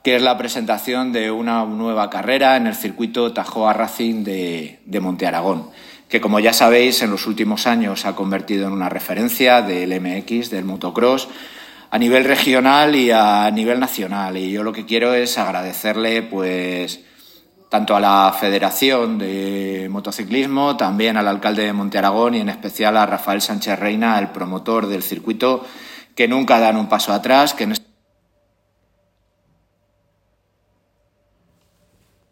que es la presentación de una nueva carrera en el circuito Tahoe Racing de Monte Aragón, que, como ya sabéis, en los últimos años se ha convertido en una referencia del MX, del motocross, a nivel regional y a nivel nacional. Y yo lo que quiero es agradecerle, pues, tanto a la Federación de Motociclismo, también al alcalde de Monte Aragón y en especial a Rafael Sánchez Reina, el promotor del circuito, que nunca dan un paso atrás, que en